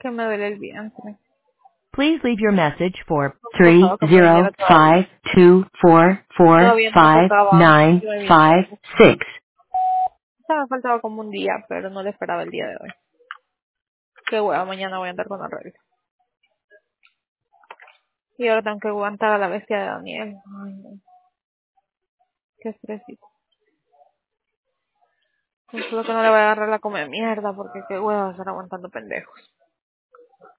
Que me duele el vientre. Please leave your message for No me tocaba comer ayer todavía. 305-244-5956. Todavía no me tocaba. O sea, me faltaba como un día, pero no le esperaba el día de hoy. Qué hueva, mañana voy a andar con la regla. Y ahora tengo que aguantar a la bestia de Daniel. Ay, no. Qué estresito. Solo que no le voy a agarrar la come mierda, porque qué hueva estar aguantando pendejos.